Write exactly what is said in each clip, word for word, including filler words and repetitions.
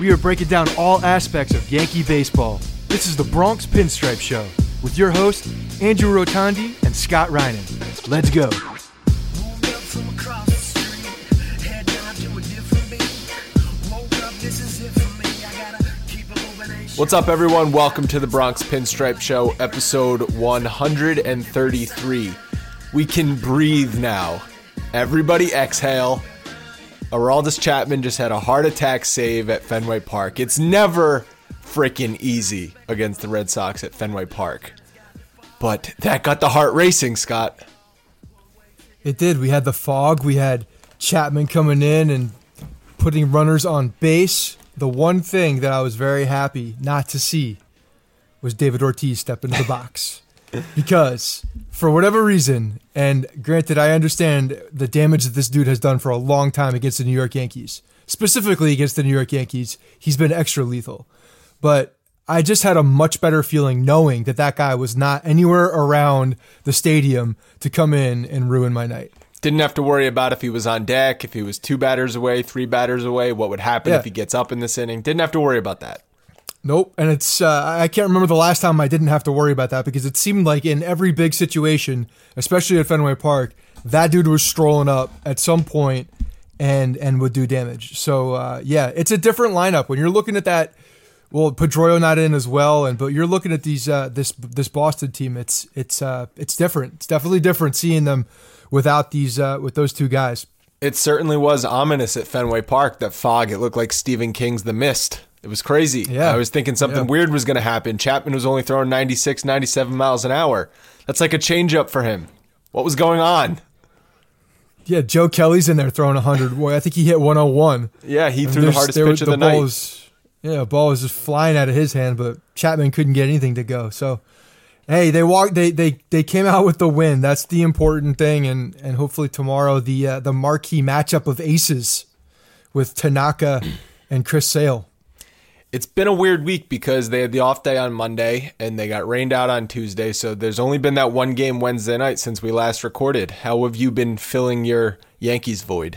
we are breaking down all aspects of Yankee baseball. This is the Bronx Pinstripe Show with your hosts, Andrew Rotondi and Scott Reinen. Let's go. What's up, everyone? Welcome to the Bronx Pinstripe Show, episode one hundred thirty-three. We can breathe now. Everybody exhale. Aroldis Chapman just had a heart attack save at Fenway Park. It's never freaking easy against the Red Sox at Fenway Park. But that got the heart racing, Scott. It did. We had the fog. We had Chapman coming in and putting runners on base. The one thing that I was very happy not to see was David Ortiz step into the box. Because, for whatever reason, and granted, I understand the damage that this dude has done for a long time against the New York Yankees, specifically against the New York Yankees, he's been extra lethal. But I just had a much better feeling knowing that that guy was not anywhere around the stadium to come in and ruin my night. Didn't have to worry about if he was on deck, if he was two batters away, three batters away, what would happen yeah. if he gets up in this inning. Didn't have to worry about that. Nope. And it's uh, I can't remember the last time I didn't have to worry about that, because it seemed like in every big situation, especially at Fenway Park, that dude was strolling up at some point and and would do damage. So, uh, yeah, it's a different lineup. When you're looking at that, well, Pedroia not in as well, and but you're looking at these uh, this this Boston team, it's it's uh, it's different. It's definitely different seeing them without these uh, with those two guys. It certainly was ominous at Fenway Park, that fog. It looked like Stephen King's The Mist. It was crazy. Yeah. I was thinking something yeah. weird was going to happen. Chapman was only throwing ninety-six, ninety-seven miles an hour. That's like a changeup for him. What was going on? Yeah, Joe Kelly's in there throwing one hundred. Boy, I think he hit one oh one. Yeah, he and threw the hardest there, pitch of the, the night. Ball was, yeah, the ball was just flying out of his hand, but Chapman couldn't get anything to go. So, hey, they walked. They they they came out with the win. That's the important thing, and and hopefully tomorrow the uh, the marquee matchup of aces with Tanaka and Chris Sale. It's been a weird week because they had the off day on Monday and they got rained out on Tuesday. So there's only been that one game Wednesday night since we last recorded. How have you been filling your Yankees void?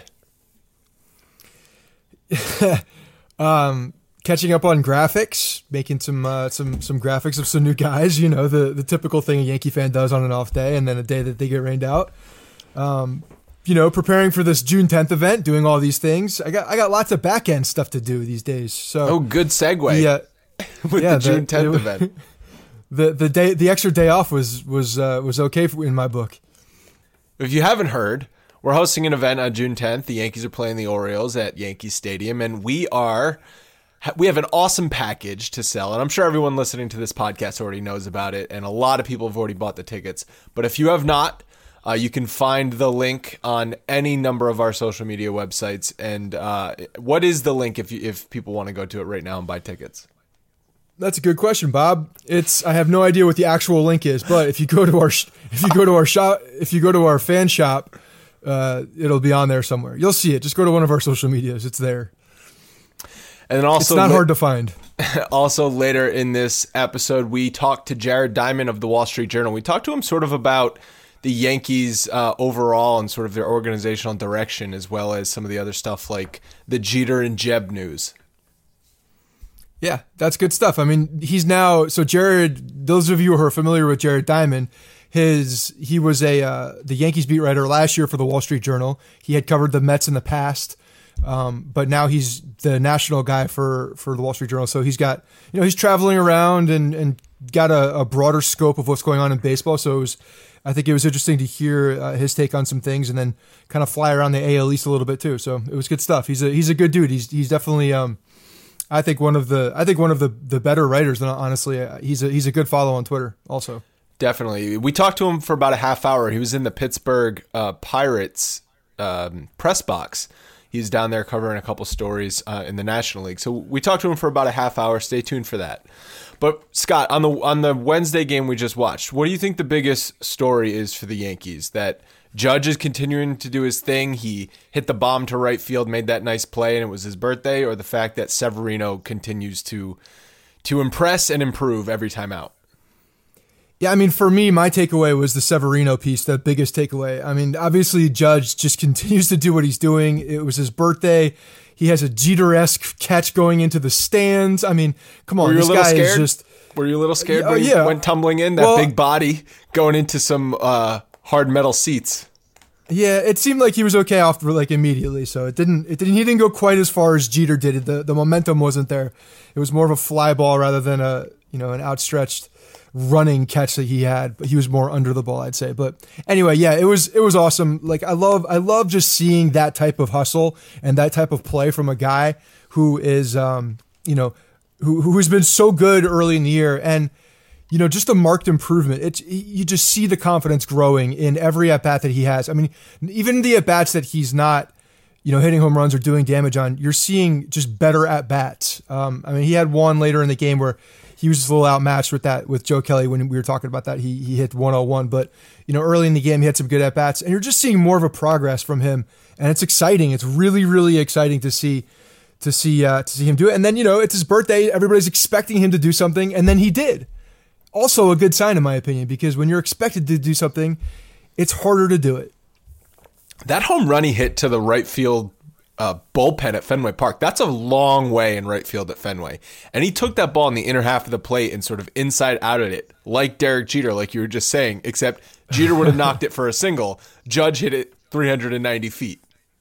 um, catching up on graphics, making some uh, some some graphics of some new guys. You know, the the typical thing a Yankee fan does on an off day, and then a day that they get rained out. Um, you know, preparing for this June tenth event, doing all these things. I got I got lots of back end stuff to do these days. So oh, good segue. Yeah, with yeah, the June tenth the, event. The the day the extra day off was was uh, was okay for, in my book. If you haven't heard, we're hosting an event on June tenth. The Yankees are playing the Orioles at Yankee Stadium, and we are we have an awesome package to sell. And I'm sure everyone listening to this podcast already knows about it, and a lot of people have already bought the tickets. But if you have not, Uh, you can find the link on any number of our social media websites. And uh, what is the link if you, if people want to go to it right now and buy tickets? That's a good question, Bob. It's I have no idea what the actual link is, but if you go to our if you go to our shop if you go to our fan shop, uh, it'll be on there somewhere. You'll see it. Just go to one of our social medias. It's there. And then also, it's not la- hard to find. Also, later in this episode, we talked to Jared Diamond of the Wall Street Journal. We talked to him sort of about the Yankees uh, overall and sort of their organizational direction, as well as some of the other stuff like the Jeter and Jeb news. Yeah, that's good stuff. I mean, he's now so Jared. Those of you who are familiar with Jared Diamond, his he was a uh, the Yankees beat writer last year for the Wall Street Journal. He had covered the Mets in the past, um, but now he's the national guy for for the Wall Street Journal. So he's got you know he's traveling around and and got a, a broader scope of what's going on in baseball. So it was. I think it was interesting to hear uh, his take on some things, and then kind of fly around the A L East a little bit too. So it was good stuff. He's a he's a good dude. He's he's definitely um, I think one of the I think one of the, the better writers. Honestly, he's a he's a good follow on Twitter. Also, definitely. We talked to him for about a half hour. He was in the Pittsburgh uh, Pirates um, press box. He's down there covering a couple stories uh, in the National League. So we talked to him for about a half hour. Stay tuned for that. But Scott, on the on the Wednesday game we just watched, what do you think the biggest story is for the Yankees? That Judge is continuing to do his thing. He hit the bomb to right field, made that nice play, and it was his birthday, or the fact that Severino continues to to impress and improve every time out? Yeah, I mean, for me, my takeaway was the Severino piece, the biggest takeaway. I mean, obviously, Judge just continues to do what he's doing. It was his birthday. He has a Jeter-esque catch going into the stands. I mean, come on, this guy scared? is just. Were you a little scared Uh, when he yeah. went tumbling in? That Well- big body going into some uh, hard metal seats. Yeah, it seemed like he was okay off like immediately. So it didn't. It didn't. He didn't go quite as far as Jeter did. The the momentum wasn't there. It was more of a fly ball rather than a you know an outstretched running catch that he had. But he was more under the ball, I'd say. But anyway, yeah, it was it was awesome. Like I love I love just seeing that type of hustle and that type of play from a guy who is um you know who who has been so good early in the year and. You know, just a marked improvement. It's you just see the confidence growing in every at bat that he has. I mean, even the at bats that he's not, you know, hitting home runs or doing damage on, you're seeing just better at bats. Um, I mean, he had one later in the game where he was just a little outmatched with that with Joe Kelly when we were talking about that. He he hit one oh one, but you know, early in the game he had some good at bats, and you're just seeing more of a progress from him, and it's exciting. It's really really exciting to see to see uh, to see him do it. And then you know, it's his birthday. Everybody's expecting him to do something, and then he did. Also a good sign in my opinion, because when you're expected to do something, it's harder to do it. That home run he hit to the right field uh, bullpen at Fenway Park, that's a long way in right field at Fenway. And he took that ball in the inner half of the plate and sort of inside out at it, like Derek Jeter, like you were just saying, except Jeter would have knocked it for a single. Judge hit it three hundred ninety feet.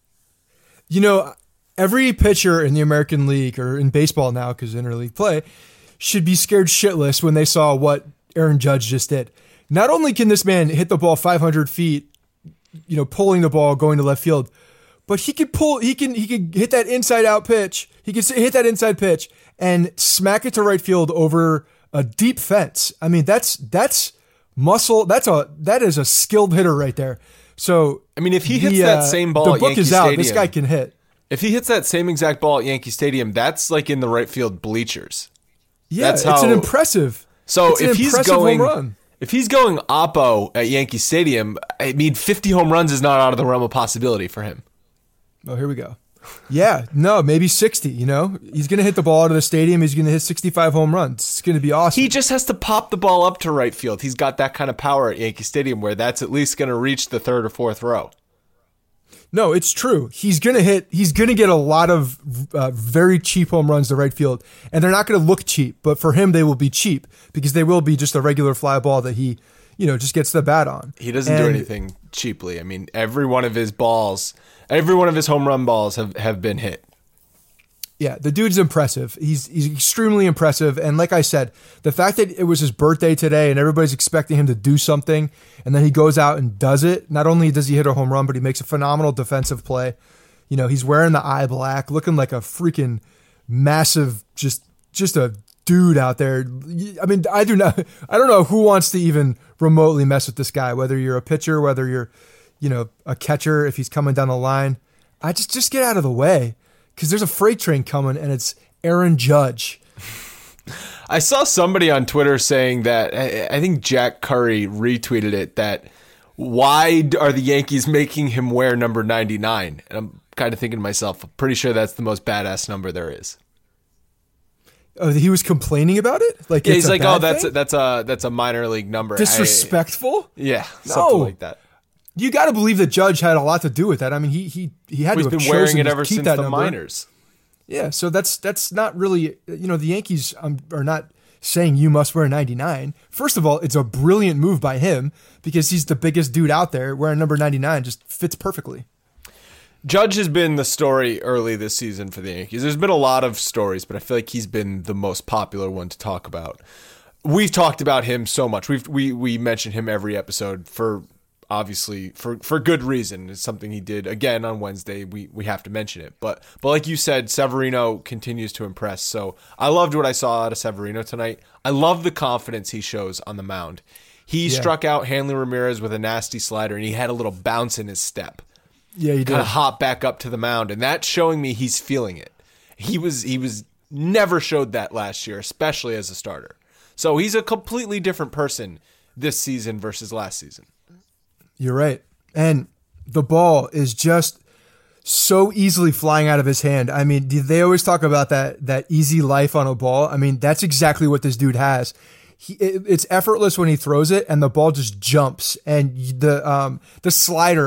You know, every pitcher in the American League, or in baseball now because interleague play, should be scared shitless when they saw what Aaron Judge just did. Not only can this man hit the ball five hundred feet, you know, pulling the ball, going to left field, but he could pull, he can, he can hit that inside out pitch. He can hit that inside pitch and smack it to right field over a deep fence. I mean, that's, that's muscle. That's a, that is a skilled hitter right there. So, I mean, if he hits the, that uh, same ball the at book Yankee is out. Stadium, This guy can hit. If he hits that same exact ball at Yankee Stadium, that's like in the right field bleachers. Yeah, That's it's how- an impressive. So it's an if he's impressive going, home run. if he's going oppo at Yankee Stadium, I mean, fifty home runs is not out of the realm of possibility for him. Oh, here we go. Yeah, no, maybe sixty. You know, he's going to hit the ball out of the stadium. He's going to hit sixty-five home runs. It's going to be awesome. He just has to pop the ball up to right field. He's got that kind of power at Yankee Stadium where that's at least going to reach the third or fourth row. No, it's true. He's going to hit, he's going to get a lot of uh, very cheap home runs to right field. And they're not going to look cheap, but for him, they will be cheap because they will be just a regular fly ball that he, you know, just gets the bat on. He doesn't and, do anything cheaply. I mean, every one of his balls, every one of his home run balls have, have been hit. Yeah, the dude's impressive. He's he's extremely impressive. And like I said, the fact that it was his birthday today and everybody's expecting him to do something, and then he goes out and does it. Not only does he hit a home run, but he makes a phenomenal defensive play. You know, he's wearing the eye black, looking like a freaking massive, just just a dude out there. I mean, I do not, I don't know who wants to even remotely mess with this guy, whether you're a pitcher, whether you're, you know, a catcher, if he's coming down the line. I just just get out of the way. Because there's a freight train coming, and it's Aaron Judge. I saw somebody on Twitter saying that, I think Jack Curry retweeted it, that why are the Yankees making him wear number ninety-nine? And I'm kind of thinking to myself, I'm pretty sure that's the most badass number there is. Oh, he was complaining about it? Like Yeah, it's he's a like, bad oh, that's a, thing? that's a that's a minor league number. Disrespectful? I, yeah, No. something like that. You got to believe that Judge had a lot to do with that. I mean, he he he had He's to have been chosen wearing it to ever keep since that the number. minors. Yeah, so that's that's not really, you know, the Yankees um, are not saying you must wear ninety-nine. First of all, it's a brilliant move by him because he's the biggest dude out there. Wearing number ninety-nine just fits perfectly. Judge has been the story early this season for the Yankees. There's been a lot of stories, but I feel like he's been the most popular one to talk about. We've talked about him so much. We've we we mention him every episode for obviously for, for good reason. It's something he did again on Wednesday. We we have to mention it. But but like you said, Severino continues to impress. So I loved what I saw out of Severino tonight. I love the confidence he shows on the mound. He Yeah. struck out Hanley Ramirez with a nasty slider, and he had a little bounce in his step. Yeah, he did. Kind of hop back up to the mound, and that's showing me he's feeling it. He was he was never showed that last year, especially as a starter. So he's a completely different person this season versus last season. You're right. And the ball is just so easily flying out of his hand. I mean, they always talk about that that easy life on a ball. I mean, that's exactly what this dude has. He, it, it's effortless when he throws it, and the ball just jumps. And the um, the slider,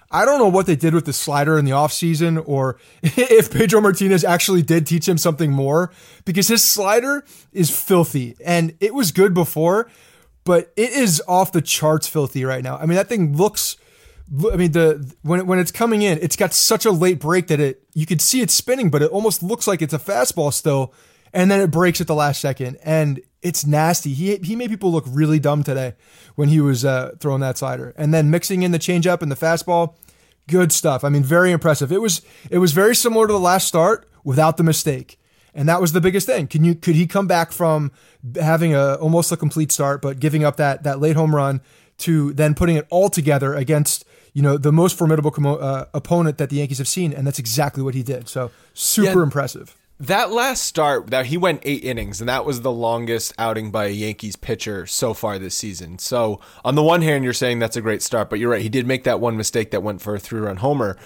I don't know what they did with the slider in the offseason or if Pedro Martinez actually did teach him something more, because his slider is filthy and it was good before, but it is off the charts filthy right now. I mean, that thing looks, I mean, the when, when it's coming in, it's got such a late break that it you could see it spinning, but it almost looks like it's a fastball still, and then it breaks at the last second, and it's nasty. He he made people look really dumb today when he was uh, throwing that slider, and then mixing in the changeup and the fastball. Good stuff. I mean, very impressive. It was it was very similar to the last start without the mistake, and that was the biggest thing. Can you could he come back from having a almost a complete start, but giving up that that late home run to then putting it all together against, you know, the most formidable uh, opponent that the Yankees have seen, and that's exactly what he did. So super yeah. impressive. That last start, that he went eight innings, and that was the longest outing by a Yankees pitcher so far this season. So on the one hand, you're saying that's a great start, but you're right. He did make that one mistake that went for a three-run homer.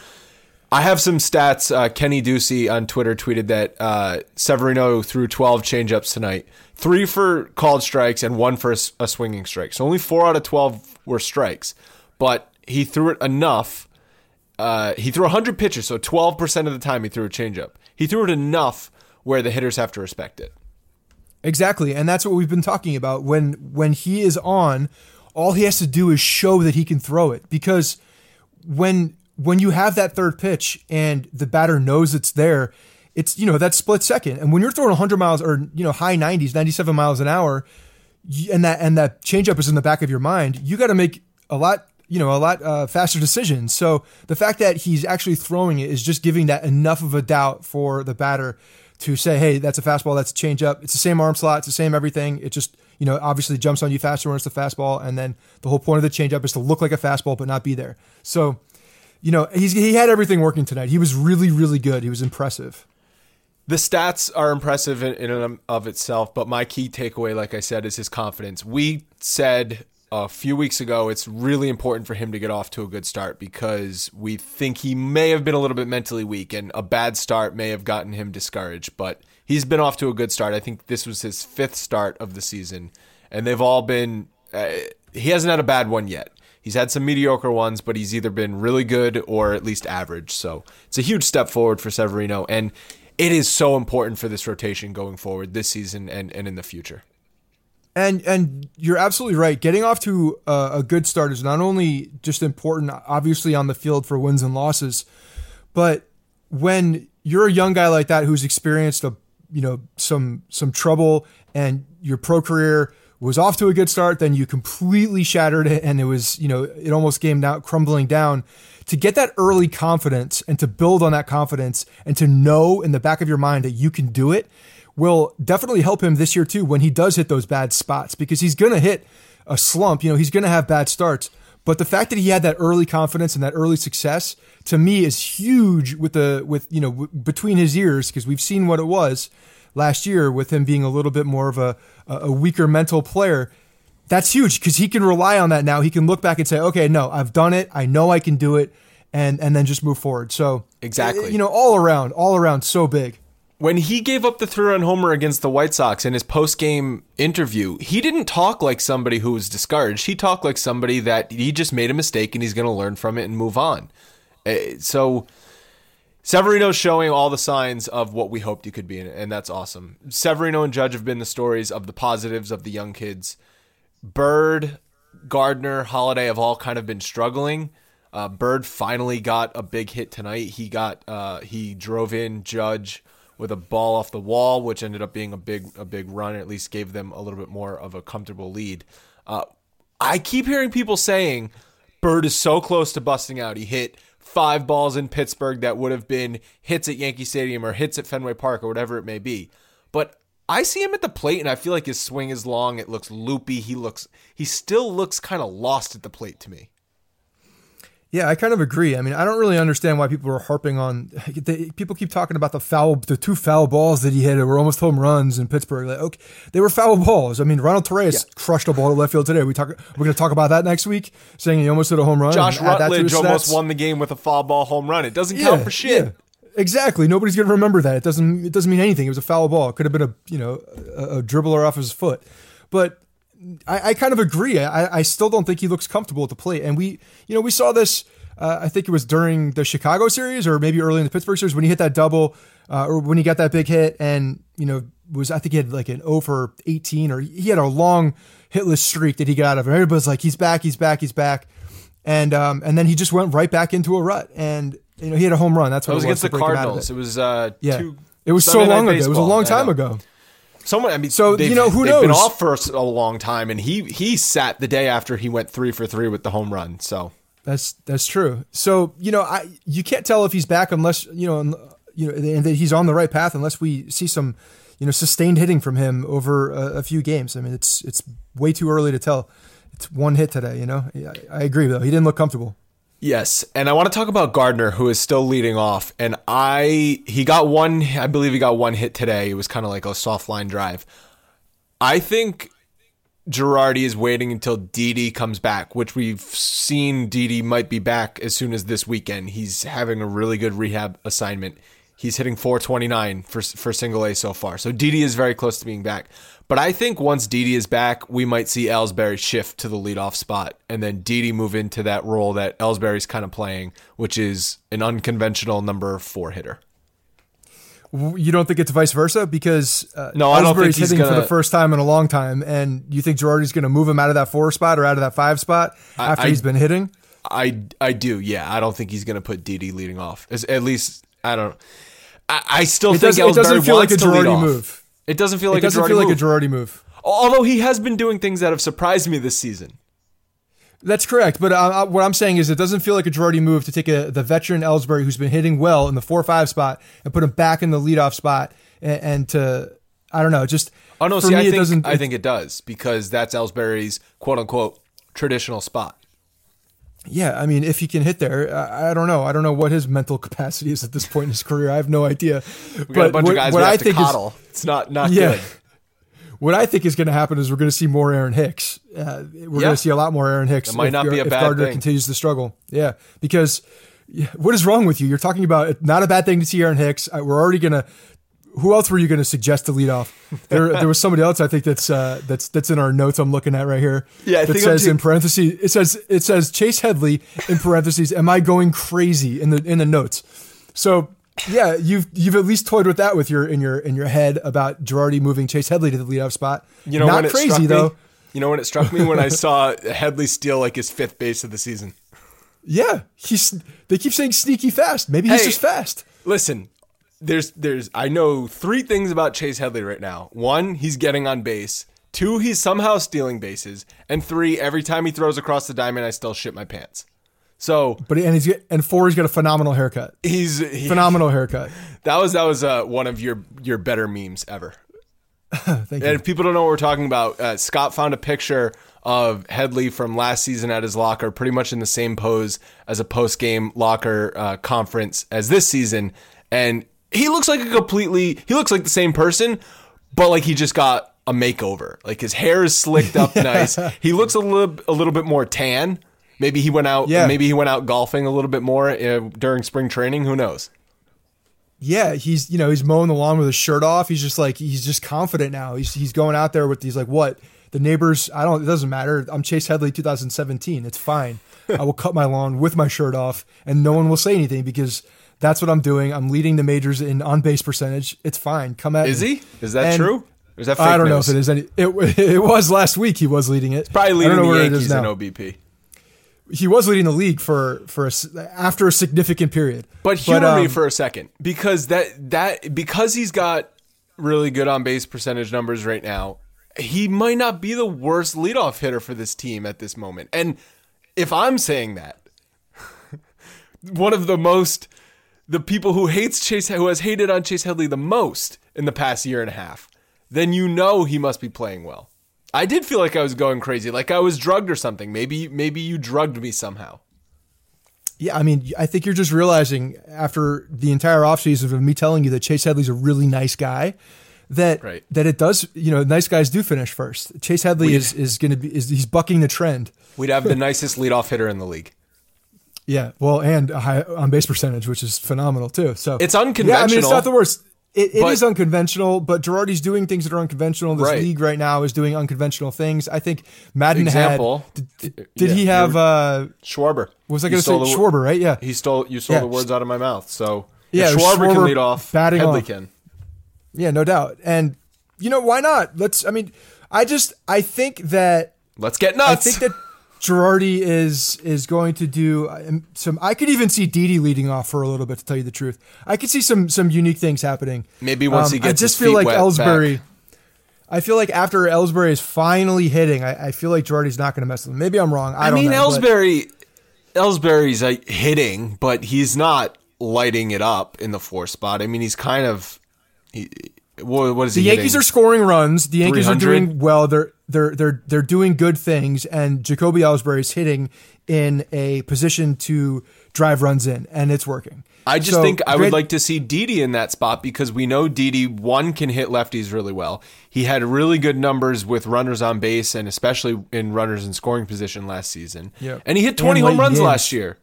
I have some stats. Uh, Kenny Ducey on Twitter tweeted that uh, Severino threw twelve changeups tonight, three for called strikes and one for a, a swinging strike. So only four out of twelve were strikes, but he threw it enough. Uh, he threw one hundred pitches, so twelve percent of the time he threw a changeup. He threw it enough where the hitters have to respect it. Exactly, and that's what we've been talking about. When when he is on, all he has to do is show that he can throw it. Because when when you have that third pitch and the batter knows it's there, it's, you know, that split second. And when you're throwing one hundred miles or, you know, high nineties, ninety-seven miles an hour, and that and that changeup is in the back of your mind, you got to make a lot. you know, a lot uh, faster decisions. So the fact that he's actually throwing it is just giving that enough of a doubt for the batter to say, hey, that's a fastball, that's a changeup. It's the same arm slot, it's the same everything. It just, you know, obviously jumps on you faster when it's the fastball. And then the whole point of the changeup is to look like a fastball but not be there. So, you know, he's, he had everything working tonight. He was really, really good. He was impressive. The stats are impressive in, in and of itself, but my key takeaway, like I said, is his confidence. We said a few weeks ago, it's really important for him to get off to a good start because we think he may have been a little bit mentally weak and a bad start may have gotten him discouraged, but he's been off to a good start. I think this was his fifth start of the season, and they've all been, uh, he hasn't had a bad one yet. He's had some mediocre ones, but he's either been really good or at least average. So it's a huge step forward for Severino, and it is so important for this rotation going forward this season and, and in the future. And and you're absolutely right. Getting off to a, a good start is not only just important, obviously, on the field for wins and losses, but when you're a young guy like that who's experienced a you know some some trouble and your pro career was off to a good start, then you completely shattered it, and it was you know it almost came down crumbling down. To get that early confidence and to build on that confidence and to know in the back of your mind that you can do it will definitely help him this year too when he does hit those bad spots, because he's going to hit a slump. You know, he's going to have bad starts. But the fact that he had that early confidence and that early success, to me, is huge with the with you know w- between his ears, because we've seen what it was last year with him being a little bit more of a a weaker mental player. That's huge because he can rely on that now. He can look back and say, okay, no, I've done it. I know I can do it, and and then just move forward. So exactly, you know, all around, all around, so big. When he gave up the three-run homer against the White Sox in his post-game interview, he didn't talk like somebody who was discouraged. He talked like somebody that he just made a mistake and he's going to learn from it and move on. So Severino's showing all the signs of what we hoped he could be, and that's awesome. Severino and Judge have been the stories of the positives of the young kids. Bird, Gardner, Holiday have all kind of been struggling. Uh, Bird finally got a big hit tonight. He got uh, he drove in Judge with a ball off the wall, which ended up being a big a big run, at least gave them a little bit more of a comfortable lead. Uh, I keep hearing people saying Bird is so close to busting out. He hit five balls in Pittsburgh that would have been hits at Yankee Stadium or hits at Fenway Park or whatever it may be. But I see him at the plate, and I feel like his swing is long. It looks loopy. He looks he still looks kind of lost at the plate to me. Yeah, I kind of agree. I mean, I don't really understand why people are harping on. They, people keep talking about the foul, the two foul balls that he hit were almost home runs in Pittsburgh. Like, okay, they were foul balls. I mean, Ronald Torreyes yeah. crushed a ball to left field today. We talk. We're going to talk about that next week, saying he almost hit a home run. Josh Rutledge almost won the game with a foul ball home run. It doesn't yeah, count for shit. Yeah. Exactly. Nobody's going to remember that. It doesn't. It doesn't mean anything. It was a foul ball. It could have been a you know a, a dribbler off his foot, but. I, I kind of agree. I, I still don't think he looks comfortable at the plate. And we, you know, we saw this Uh, I think it was during the Chicago series or maybe early in the Pittsburgh series when he hit that double uh, or when he got that big hit and, you know, was, I think he had like an oh for eighteen or he had a long hitless streak that he got out of. And everybody's like, he's back, he's back, he's back. And, um, and then he just went right back into a rut and, you know, he had a home run. That's what it was it was against the Cardinals. It. it was, uh, yeah. two It was Sunday so long Night ago. Baseball. It was a long time ago. Someone, I mean, so you know who they've knows? Been off for a long time, and he he sat the day after he went three for three with the home run. So that's that's true. So you know, I you can't tell if he's back unless you know, you know, and that he's on the right path unless we see some, you know, sustained hitting from him over a, a few games. I mean, it's it's way too early to tell. It's one hit today. You know, I, I agree though. He didn't look comfortable. Yes, and I want to talk about Gardner, who is still leading off. And I he got one, I believe he got one hit today. It was kind of like a soft line drive. I think Girardi is waiting until Didi comes back, which we've seen Didi might be back as soon as this weekend. He's having a really good rehab assignment. He's hitting four twenty-nine for for single A so far. So Didi is very close to being back. But I think once Didi is back, we might see Ellsbury shift to the leadoff spot and then Didi move into that role that Ellsbury's kind of playing, which is an unconventional number four hitter. You don't think it's vice versa? Because uh, no, I don't think he's hitting gonna, for the first time in a long time, and you think Girardi's going to move him out of that four spot or out of that five spot after I, he's been hitting? I, I do, yeah. I don't think he's going to put Didi leading off. As, at least, I don't I, I still it think does, Ellsbury it doesn't feel like a Girardi move. It doesn't feel like it doesn't a Girardi feel like move. a Girardi move. Although he has been doing things that have surprised me this season. That's correct, but uh, what I'm saying is it doesn't feel like a Girardi move to take a, the veteran Ellsbury who's been hitting well in the four five spot and put him back in the leadoff spot and, and to, I don't know, just oh no, for see, me I it think, doesn't. I think it does because that's Ellsbury's quote unquote traditional spot. Yeah, I mean, if he can hit there, I, I don't know. I don't know what his mental capacity is at this point in his career. I have no idea. We got but a bunch what, of guys what we have I to think coddle. Is, it's not not yeah. good. What I think is going to happen is we're going to see more Aaron Hicks. Uh, we're yeah. going to see a lot more Aaron Hicks. It might if, not be a if bad Gardner thing. continues to struggle. Yeah, because what is wrong with you? You're talking about it's not a bad thing to see Aaron Hicks. Uh, we're already going to. Who else were you going to suggest to lead off? There, there was somebody else I think that's uh, that's that's in our notes. I'm looking at right here. Yeah, I that think says too- in parentheses. It says it says Chase Headley in parentheses. Am I going crazy in the in the notes? So. Yeah, you've you've at least toyed with that with your in your in your head about Girardi moving Chase Headley to the leadoff spot. You know, not when it crazy struck though. Me, you know when it struck me when I saw Headley steal like his fifth base of the season. Yeah, he's. They keep saying sneaky fast. Maybe he's Hey, just fast. Listen, there's there's I know three things about Chase Headley right now. One, he's getting on base. Two, he's somehow stealing bases. And three, every time he throws across the diamond, I still shit my pants. So, But and he's and four, he's got a phenomenal haircut. he's he, Phenomenal haircut. That was that was uh, one of your your better memes ever. Thank And you. if people don't know what we're talking about, uh, Scott found a picture of Headley from last season at his locker, pretty much in the same pose as a post-game locker uh, conference as this season. And he looks like a completely, he looks like the same person, but like he just got a makeover. Like his hair is slicked up nice. He looks a little, a little bit more tan. Maybe he went out, Yeah. maybe he went out golfing a little bit more uh, during spring training. Who knows? Yeah, he's you know he's mowing the lawn with his shirt off. He's just like he's just confident now. He's he's going out there with these like what the neighbors. I don't. It doesn't matter. I'm Chase Headley, two thousand seventeen. It's fine. I will cut my lawn with my shirt off, and no one will say anything because that's what I'm doing. I'm leading the majors in on base percentage. It's fine. Come at Is me. he? Is that And true? Or is that fake I don't know news? if it is any. It it was last week. He was leading it. Probably I leading don't know the where it is Yankees in now. O B P. He was leading the league for for a s after a significant period. But humor me um, for a second, because that that because he's got really good on base percentage numbers right now, he might not be the worst leadoff hitter for this team at this moment. And if I'm saying that, one of the most the people who hates Chase who has hated on Chase Headley the most in the past year and a half, then you know he must be playing well. I did feel like I was going crazy, like I was drugged or something. Maybe maybe you drugged me somehow. Yeah, I mean, I think you're just realizing after the entire offseason of me telling you that Chase Headley's a really nice guy, that Right. that it does, you know, nice guys do finish first. Chase Headley We- is is going to be is he's bucking the trend. We'd have the nicest leadoff hitter in the league. Yeah, well, and a high on base percentage, which is phenomenal too. So It's Yeah, I mean, it's unconventional. not the worst. It, it But- is unconventional, but Girardi's doing things that are unconventional. This Right. league right now is doing unconventional things. I think Madden Example. had. Did, did Yeah, he have? you're- Uh, Schwarber. what was I You going to say? stole the- Schwarber, right? Yeah. He stole. You stole Yeah. the words out of my mouth. So Yeah, if Schwarber, can Schwarber lead off. batting Headley off. can. Yeah, no doubt. And you know why not? Let's. I mean, I just. I think that. Let's get I nuts. think that Girardi is is going to do um, some. I could even see Didi leading off for a little bit. To tell you the truth, I could see some some unique things happening. Maybe once Um, he gets I just his feel feet like wet Ellsbury. back. I feel like after Ellsbury is finally hitting, I, I feel like Girardi's not going to mess with him. Maybe I'm wrong. I, I, don't mean, know. but- Ellsbury. Ellsbury's uh, hitting, but he's not lighting it up in the four spot. I mean, he's kind of. He, what, what is The he? Yankees hitting? are scoring runs. The Yankees are three hundred? doing well. They're they're they're they're doing good things, and Jacoby Ellsbury is hitting in a position to drive runs in, and it's working. I just So, think I would great- like to see Didi in that spot because we know Didi, one, can hit lefties really well. He had really good numbers with runners on base and especially in runners in scoring position last season. Yeah. And he hit twenty And home late runs games. last year.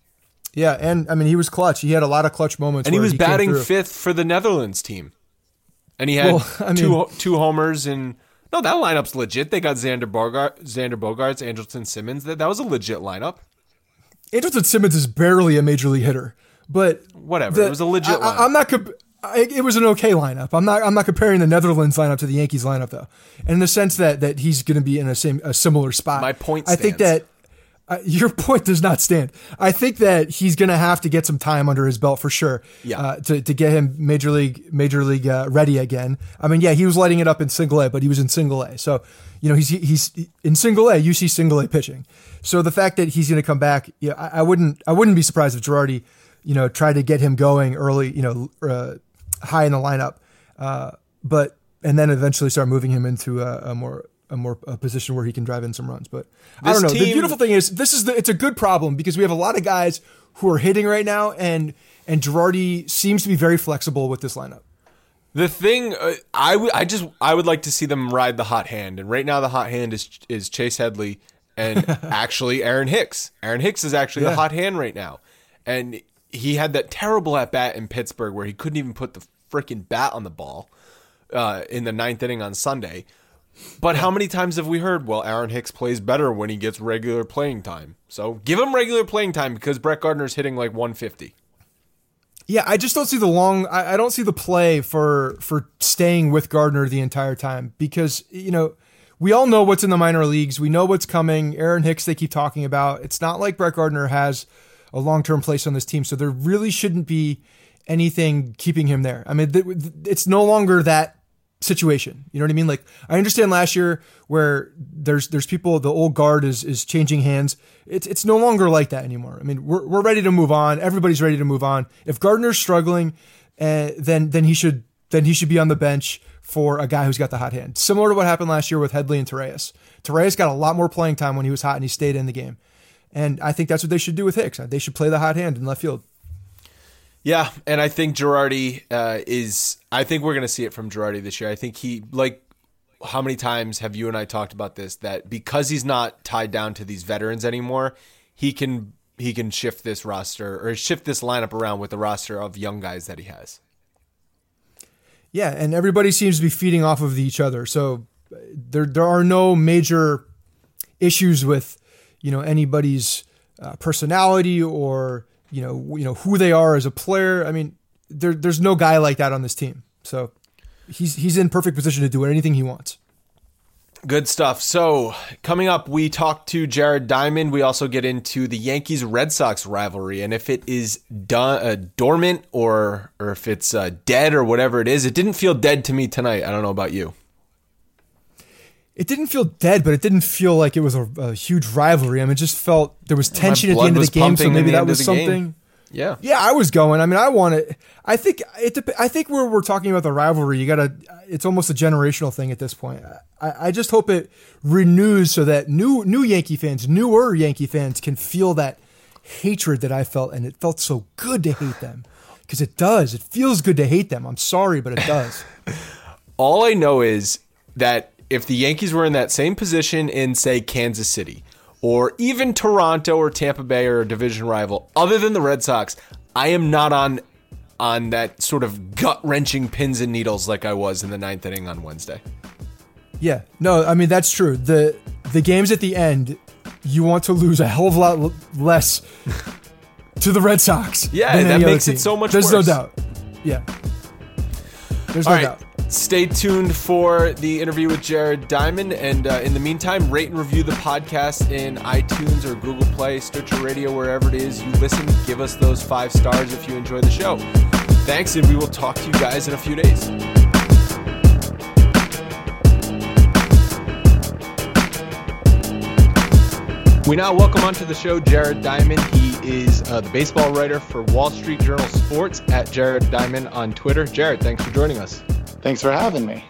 Yeah, and I mean he was clutch. He had a lot of clutch moments, And he where was he came batting through. fifth for the Netherlands team. And he had Well, I mean- two two homers and no, that lineup's legit. They got Xander Bogart, Xander Bogarts, Andrelton Simmons. That that was a legit lineup. Andrelton Simmons is barely a major league hitter, but Whatever. It was a legit I, lineup. I, I'm not. Comp- I, it was an okay lineup. I'm not. I'm not comparing the Netherlands lineup to the Yankees lineup though, and in the sense that that he's going to be in a same a similar spot. My point I think stands. that. Uh, your point does not stand. I think that he's going to have to get some time under his belt for sure. Yeah. Uh, to to get him major league major league uh, ready again. I mean, yeah, he was lighting it up in single A, but he was in single A. So, you know, he's he's in single A. You see single A pitching. So the fact that he's going to come back, yeah, I, I wouldn't I wouldn't be surprised if Girardi, you know, tried to get him going early, you know, uh, high in the lineup, uh, but and then eventually start moving him into a, a more. a more a position where he can drive in some runs. But I This don't know. The team- beautiful thing is this is the, it's a good problem because we have a lot of guys who are hitting right now, and and Girardi seems to be very flexible with this lineup. The thing uh, I would I just I would like to see them ride the hot hand, and right now the hot hand is is Chase Headley and actually Aaron Hicks. Aaron Hicks is actually Yeah. the hot hand right now, and he had that terrible at bat in Pittsburgh where he couldn't even put the freaking bat on the ball uh, in the ninth inning on Sunday. But how many times have we heard, well, Aaron Hicks plays better when he gets regular playing time. So give him regular playing time because Brett Gardner's hitting like one fifty. Yeah, I just don't see the long. I, I don't see the play for for staying with Gardner the entire time because you know we all know what's in the minor leagues. We know what's coming. Aaron Hicks, they keep talking about. It's not like Brett Gardner has a long term place on this team, so there really shouldn't be anything keeping him there. I mean, th- th- it's no longer that situation. You know what I mean? Like I understand last year where there's there's people, the old guard is is changing hands. It's it's no longer like that anymore. I mean, we're we're ready to move on. Everybody's ready to move on. If Gardner's struggling, uh, then then he should then he should be on the bench for a guy who's got the hot hand. Similar to what happened last year with Headley and Torreyes. Torreyes got a lot more playing time when he was hot and he stayed in the game. And I think that's what they should do with Hicks. They should play the hot hand in left field. Yeah, and I think Girardi uh, is. I think we're going to see it from Girardi this year. I think he, like, how many times have you and I talked about this? That because he's not tied down to these veterans anymore, he can he can shift this roster or shift this lineup around with the roster of young guys that he has. Yeah, and everybody seems to be feeding off of each other. So there there are no major issues with you know anybody's uh, personality or. You know, you know who they are as a player. I mean, there, there's no guy like that on this team. So he's he's in perfect position to do anything he wants. Good stuff. So coming up, we talk to Jared Diamond. We also get into the Yankees-Red Sox rivalry and if it is done, uh, dormant or or if it's uh, dead or whatever it is. It didn't feel dead to me tonight. I don't know about you. It didn't feel dead, but it didn't feel like it was a, a huge rivalry. I mean, it just felt there was tension at the blood end of was the game, so pumping in maybe the that end was of the game. something. Yeah. Yeah, I was going. I mean, I want it. I think it. dep- I think where we're talking about the rivalry, you gotta. It's almost a generational thing at this point. I, I just hope it renews so that new new Yankee fans, newer Yankee fans, can feel that hatred that I felt, and it felt so good to hate them because it does. It feels good to hate them. I'm sorry, but it does. All I know is that if the Yankees were in that same position in, say, Kansas City, or even Toronto or Tampa Bay or a division rival, other than the Red Sox, I am not on on that sort of gut-wrenching pins and needles like I was in the ninth inning on Wednesday. Yeah, no, I mean, that's true. The the games at the end, you want to lose a hell of a lot l- less to the Red Sox. Yeah, than that any makes other it team. so much There's worse. no doubt. Yeah. There's All no right. doubt. Stay tuned for the interview with Jared Diamond. And uh, in the meantime, rate and review the podcast in iTunes or Google Play, Stitcher Radio, wherever it is you listen. Give us those five stars if you enjoy the show. Thanks, and we will talk to you guys in a few days. We now welcome onto the show Jared Diamond. He is uh, the baseball writer for Wall Street Journal Sports, at Jared Diamond on Twitter. Jared, thanks for joining us. Thanks for having me.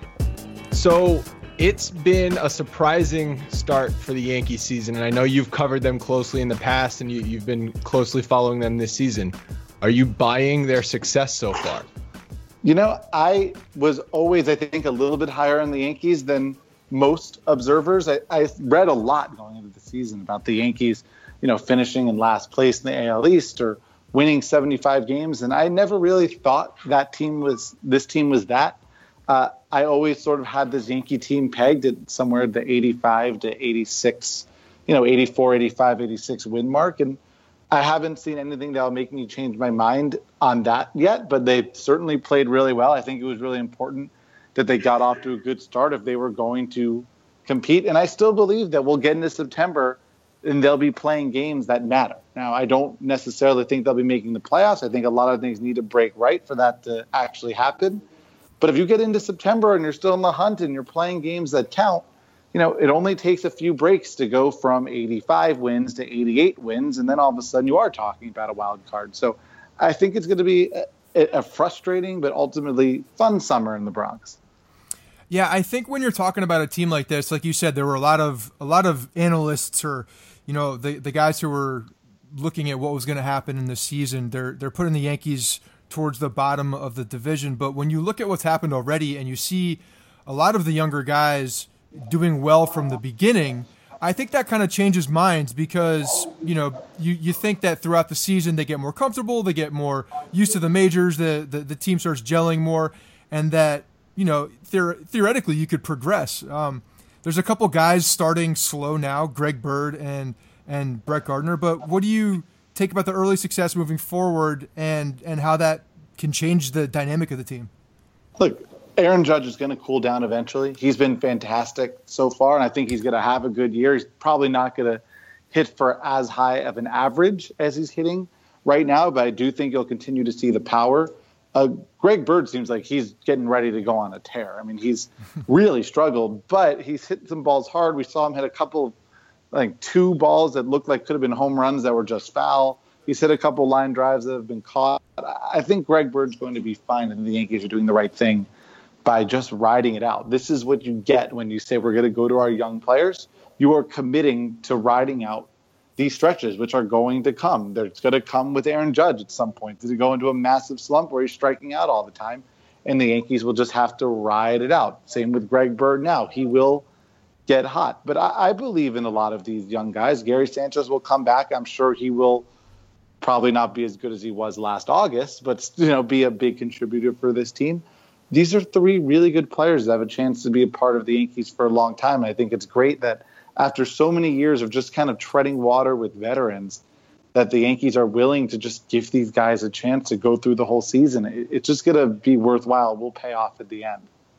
So it's been a surprising start for the Yankees season, and I know you've covered them closely in the past, and you, you've been closely following them this season. Are you buying their success so far? You know, I was always, I think, a little bit higher on the Yankees than most observers. I, I read a lot going into the season about the Yankees, you know, finishing in last place in the A L East or winning seventy-five games, and I never really thought that team was this team was that. Uh, I always sort of had this Yankee team pegged at somewhere the eighty-five to eighty-six, you know, eighty-four, eighty-five, eighty-six win mark, and I haven't seen anything that'll make me change my mind on that yet. But they certainly played really well. I think it was really important that they got off to a good start if they were going to compete. And I still believe that we'll get into September and they'll be playing games that matter. Now, I don't necessarily think they'll be making the playoffs. I think a lot of things need to break right for that to actually happen. But if you get into September and you're still in the hunt and you're playing games that count, you know, it only takes a few breaks to go from eighty-five wins to eighty-eight wins. And then all of a sudden you are talking about a wild card. So I think it's going to be a, a frustrating but ultimately fun summer in the Bronx. Yeah, I think when you're talking about a team like this, like you said, there were a lot of a lot of analysts or, you know, the the guys who were looking at what was going to happen in the season. They're they're putting the Yankees towards the bottom of the division. But when you look at what's happened already and you see a lot of the younger guys doing well from the beginning, I think that kind of changes minds because, you know, you, you think that throughout the season they get more comfortable, they get more used to the majors, the the, the team starts gelling more, and that, you know, theor- theoretically you could progress. Um, there's a couple guys starting slow now, Greg Bird and and Brett Gardner. But what do you take about the early success moving forward and, and how that can change the dynamic of the team? Look, Aaron Judge is going to cool down eventually. He's been fantastic so far, and I think he's going to have a good year. He's probably not going to hit for as high of an average as he's hitting right now, but I do think you'll continue to see the power. Uh, Greg Bird seems like he's getting ready to go on a tear. I mean, he's really struggled, but he's hit some balls hard. We saw him hit a couple of, like, two balls that looked like could have been home runs that were just foul. He's hit a couple line drives that have been caught. I think Greg Bird's going to be fine, and the Yankees are doing the right thing by just riding it out. This is what you get when you say we're going to go to our young players. You are committing to riding out these stretches, which are going to come. It's going to come with Aaron Judge at some point. Does he go into a massive slump where he's striking out all the time? And the Yankees will just have to ride it out. Same with Greg Bird now. He will get hot. But I, I believe in a lot of these young guys. Gary Sanchez will come back. I'm sure he will probably not be as good as he was last August, but, you know, be a big contributor for this team. These are three really good players that have a chance to be a part of the Yankees for a long time. And I think it's great that after so many years of just kind of treading water with veterans, that the Yankees are willing to just give these guys a chance to go through the whole season. It's just going to be worthwhile. We'll pay off at the end.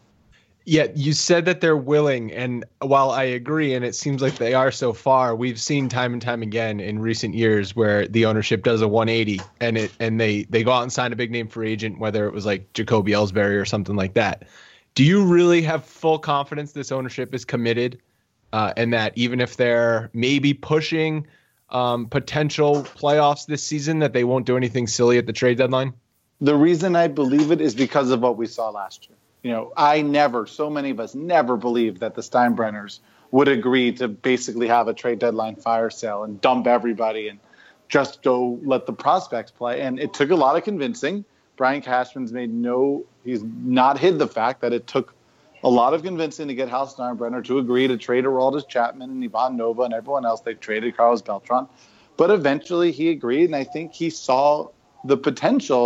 Yeah, you said that they're willing, and while I agree, and it seems like they are so far, we've seen time and time again in recent years where the ownership does a one eighty, and it and they they go out and sign a big name free agent, whether it was like Jacoby Ellsbury or something like that. Do you really have full confidence this ownership is committed, uh, and that even if they're maybe pushing um, potential playoffs this season, that they won't do anything silly at the trade deadline? The reason I believe it is because of what we saw last year. You know, I never, so many of us never believed that the Steinbrenners would agree to basically have a trade deadline fire sale and dump everybody and just go let the prospects play. And it took a lot of convincing. Brian Cashman's made no, he's not hid the fact that it took a lot of convincing to get Hal Steinbrenner to agree to trade Aroldis Chapman and Ivan Nova and everyone else. They traded Carlos Beltran. But eventually he agreed, and I think he saw the potential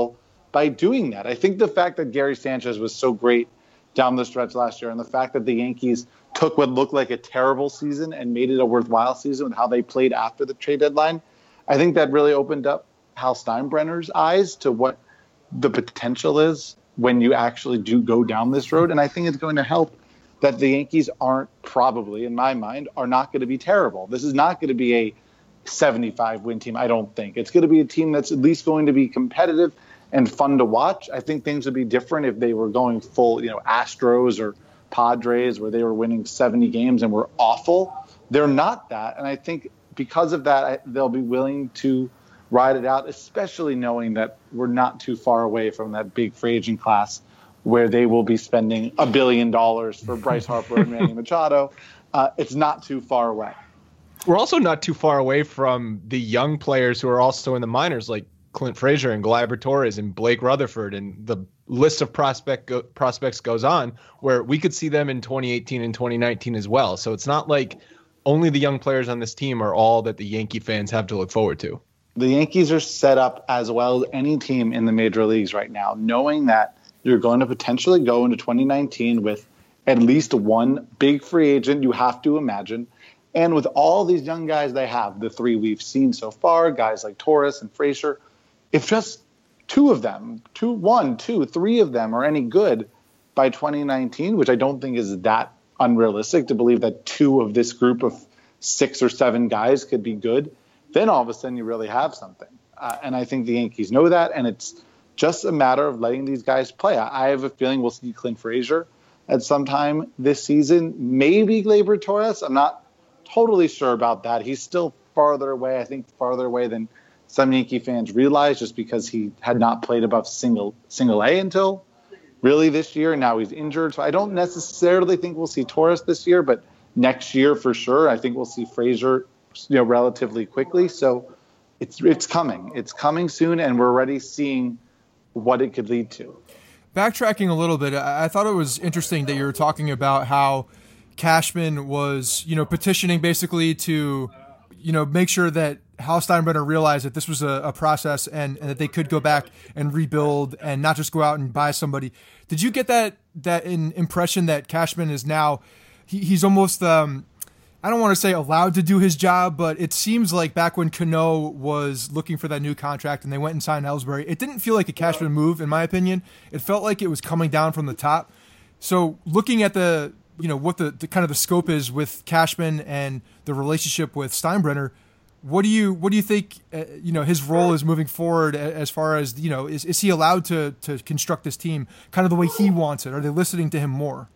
by doing that. I think the fact that Gary Sanchez was so great down the stretch last year, and the fact that the Yankees took what looked like a terrible season and made it a worthwhile season with how they played after the trade deadline, I think that really opened up Hal Steinbrenner's eyes to what the potential is when you actually do go down this road. And I think it's going to help that the Yankees aren't probably, in my mind, are not going to be terrible. This is not going to be a seventy-five win team, I don't think. It's going to be a team that's at least going to be competitive and fun to watch. I think things would be different if they were going full, you know, Astros or Padres, where they were winning seventy games and were awful. They're not that. And I think because of that, I, they'll be willing to ride it out, especially knowing that we're not too far away from that big free agent class where they will be spending a billion dollars for Bryce Harper and Manny Machado. Uh, it's not too far away. We're also not too far away from the young players who are also in the minors, like Clint Frazier and Gleyber Torres and Blake Rutherford, and the list of prospect go, prospects goes on, where we could see them in twenty eighteen and twenty nineteen as well. So it's not like only the young players on this team are all that the Yankee fans have to look forward to. The Yankees are set up as well as any team in the major leagues right now, knowing that you're going to potentially go into twenty nineteen with at least one big free agent, you have to imagine. And with all these young guys they have, the three we've seen so far, guys like Torres and Frazier, if just two of them, two, one, two, three of them are any good by twenty nineteen, which I don't think is that unrealistic to believe that two of this group of six or seven guys could be good, then all of a sudden you really have something. Uh, and I think the Yankees know that, and it's just a matter of letting these guys play. I, I have a feeling we'll see Clint Frazier at some time this season, maybe Gleyber Torres. I'm not totally sure about that. He's still farther away, I think farther away than some Yankee fans realize, just because he had not played above single single A until really this year, and now he's injured. So I don't necessarily think we'll see Torres this year, but next year for sure, I think we'll see Frazier, you know, relatively quickly. So it's it's coming. It's coming soon, and we're already seeing what it could lead to. Backtracking a little bit, I thought it was interesting that you were talking about how Cashman was, you know, petitioning basically to, you know, make sure that Hal Steinbrenner realized that this was a, a process and, and that they could go back and rebuild and not just go out and buy somebody. Did you get that that in, impression that Cashman is now, he, he's almost, um, I don't want to say allowed to do his job, but it seems like back when Cano was looking for that new contract and they went and signed Ellsbury, it didn't feel like a Cashman move, in my opinion. It felt like it was coming down from the top. So looking at the, you know, what the, the kind of the scope is with Cashman and the relationship with Steinbrenner, what do you what do you think uh, you know his role is moving forward as far as, you know, is, is he allowed to to construct this team kind of the way he wants it? Are they listening to him more?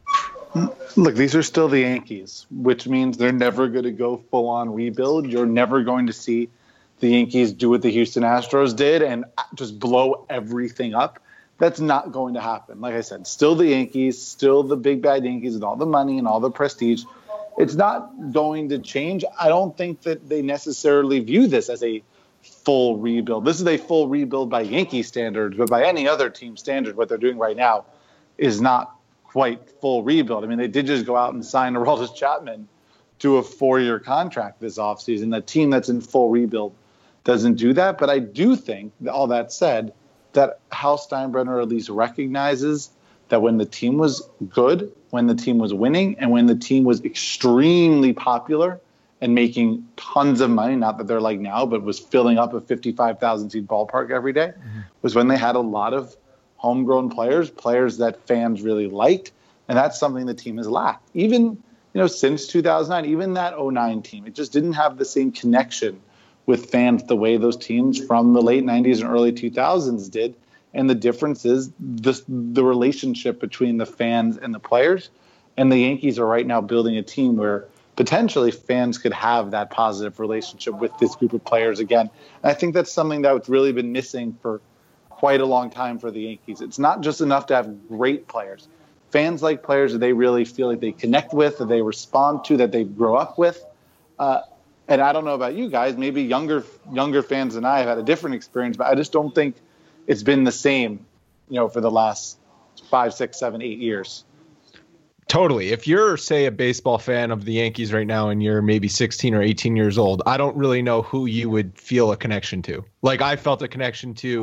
Look, these are still the Yankees, which means they're never going to go full on rebuild. You're never going to see the Yankees do what the Houston Astros did and just blow everything up. That's not going to happen. Like I said, still the Yankees, still the big bad Yankees with all the money and all the prestige. It's not going to change. I don't think that they necessarily view this as a full rebuild. This is a full rebuild by Yankee standards, but by any other team standard, what they're doing right now is not quite full rebuild. I mean, they did just go out and sign Aroldis Chapman to a four-year contract this offseason. A team that's in full rebuild doesn't do that. But I do think, all that said, that Hal Steinbrenner at least recognizes that when the team was good, when the team was winning, and when the team was extremely popular and making tons of money, not that they're like now, but was filling up a fifty-five thousand seat ballpark every day, mm-hmm. was when they had a lot of homegrown players, players that fans really liked. And that's something the team has lacked. Even, you know, since two thousand nine, even that oh nine team, it just didn't have the same connection with fans the way those teams from the late nineties and early two thousands did. And the difference is the, the relationship between the fans and the players. And the Yankees are right now building a team where potentially fans could have that positive relationship with this group of players again. And I think that's something that's really been missing for quite a long time for the Yankees. It's not just enough to have great players. Fans like players that they really feel like they connect with, that they respond to, that they grow up with. Uh, and I don't know about you guys, maybe younger younger fans than I have had a different experience, but I just don't think it's been the same, you know, for the last five, six, seven, eight years. Totally. If you're, say, a baseball fan of the Yankees right now and you're maybe sixteen or eighteen years old, I don't really know who you would feel a connection to. Like, I felt a connection to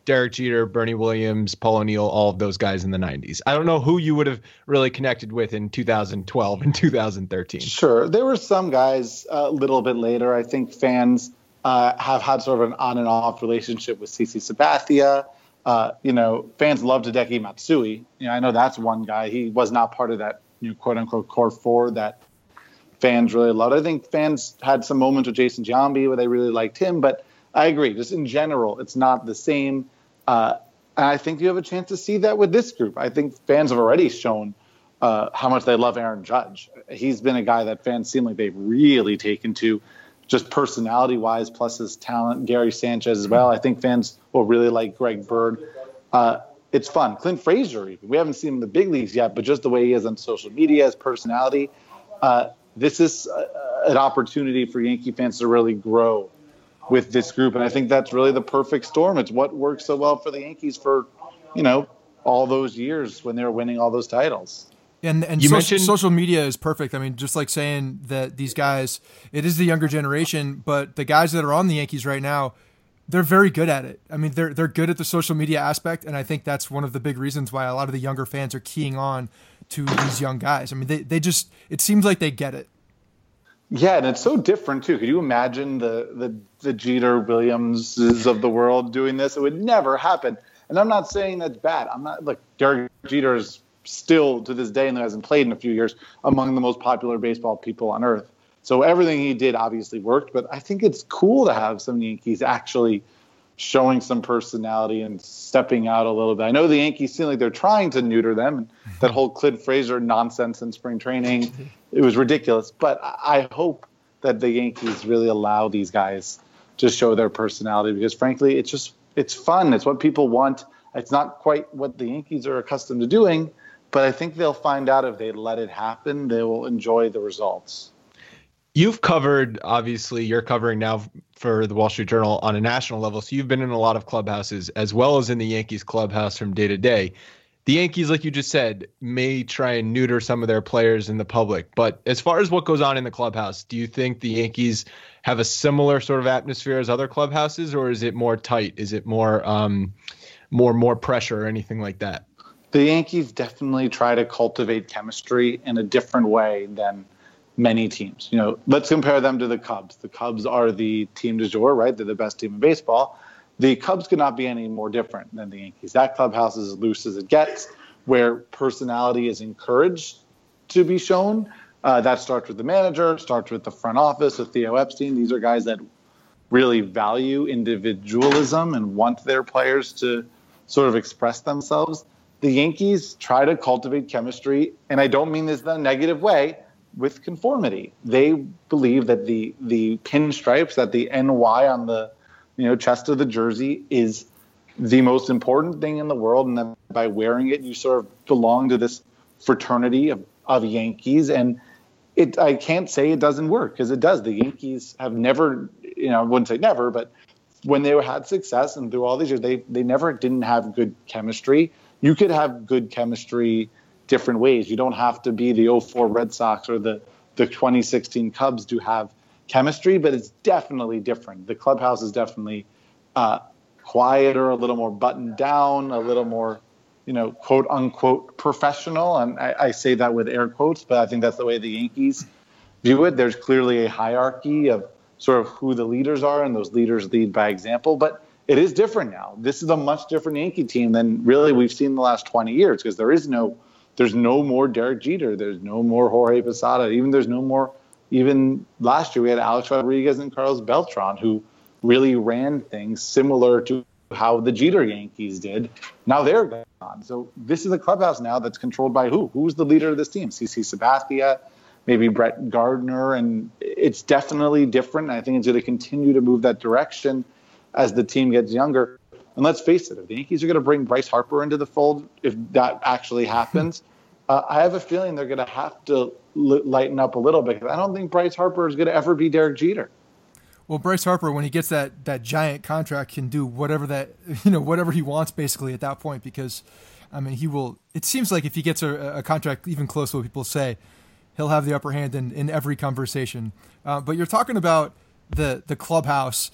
Derek Jeter, Bernie Williams, Paul O'Neill, all of those guys in the nineties. I don't know who you would have really connected with in two thousand twelve and two thousand thirteen. Sure. There were some guys a little bit later. I think fans uh, have had sort of an on and off relationship with CeCe Sabathia. Uh, you know, fans loved Hideki Matsui. You know, I know that's one guy. He was not part of that, you know, quote unquote core four that fans really loved. I think fans had some moments with Jason Giambi where they really liked him, but I agree. Just in general, it's not the same. Uh, and I think you have a chance to see that with this group. I think fans have already shown uh, how much they love Aaron Judge. He's been a guy that fans seem like they've really taken to, just personality-wise, plus his talent. Gary Sanchez as well. I think fans will really like Greg Bird. Uh, it's fun. Clint Frazier, even. We haven't seen him in the big leagues yet, but just the way he is on social media, his personality, uh, this is uh, an opportunity for Yankee fans to really grow with this group. And I think that's really the perfect storm. It's what worked so well for the Yankees for, you know, all those years when they were winning all those titles. And and you so, mentioned social media is perfect. I mean, just like saying that these guys, it is the younger generation, but the guys that are on the Yankees right now, they're very good at it. I mean, they're they're good at the social media aspect, and I think that's one of the big reasons why a lot of the younger fans are keying on to these young guys. I mean, they, they just, it seems like they get it. Yeah, and it's so different, too. Could you imagine the, the, the Jeter Williamses of the world doing this? It would never happen. And I'm not saying that's bad. I'm not, look, Derek Jeter is still, to this day, and hasn't played in a few years, among the most popular baseball people on earth. So everything he did obviously worked, but I think it's cool to have some Yankees actually showing some personality and stepping out a little bit. I know the Yankees seem like they're trying to neuter them, and that whole Clint Frazier nonsense in spring training, it was ridiculous. But I hope that the Yankees really allow these guys to show their personality, because frankly, it's just, it's fun. It's what people want. It's not quite what the Yankees are accustomed to doing, but I think they'll find out if they let it happen, they will enjoy the results. You've covered, obviously, you're covering now for the Wall Street Journal on a national level, so you've been in a lot of clubhouses as well as in the Yankees clubhouse from day to day. The Yankees, like you just said, may try and neuter some of their players in the public, but as far as what goes on in the clubhouse, do you think the Yankees have a similar sort of atmosphere as other clubhouses, or is it more tight? Is it more, um, more, more pressure or anything like that? The Yankees definitely try to cultivate chemistry in a different way than many teams. You know, let's compare them to the Cubs. The Cubs are the team du jour, right? They're the best team in baseball. The Cubs could not be any more different than the Yankees. That clubhouse is as loose as it gets, where personality is encouraged to be shown. Uh, that starts with the manager, starts with the front office, with Theo Epstein. These are guys that really value individualism and want their players to sort of express themselves. The Yankees try to cultivate chemistry, and I don't mean this in a negative way, with conformity. They believe that the the pinstripes, that the N Y on the you know chest of the jersey is the most important thing in the world, and that by wearing it, you sort of belong to this fraternity of, of Yankees. And it I can't say it doesn't work, because it does. The Yankees have never, you know, I wouldn't say never, but when they had success and through all these years, they they never didn't have good chemistry. You could have good chemistry different ways. You don't have to be the oh four Red Sox or the, the twenty sixteen Cubs to have chemistry, but it's definitely different. The clubhouse is definitely uh, quieter, a little more buttoned down, a little more, you know, quote unquote professional. And I, I say that with air quotes, but I think that's the way the Yankees view it. There's clearly a hierarchy of sort of who the leaders are, and those leaders lead by example. But it is different now. This is a much different Yankee team than really we've seen in the last twenty years, because there is no There's no more Derek Jeter. There's no more Jorge Posada. Even there's no more, even last year we had Alex Rodriguez and Carlos Beltran, who really ran things similar to how the Jeter Yankees did. Now they're gone. So this is a clubhouse now that's controlled by who? Who's the leader of this team? CeCe Sabathia, maybe Brett Gardner. And it's definitely different. I think it's going to continue to move that direction as the team gets younger. And let's face it, if the Yankees are going to bring Bryce Harper into the fold, if that actually happens, uh, I have a feeling they're going to have to li- lighten up a little bit. I don't think Bryce Harper is going to ever be Derek Jeter. Well, Bryce Harper, when he gets that, that giant contract, can do whatever that you know whatever he wants basically at that point, because, I mean, he will. It seems like if he gets a, a contract even close to what people say, he'll have the upper hand in, in every conversation. Uh, but you're talking about the the clubhouse.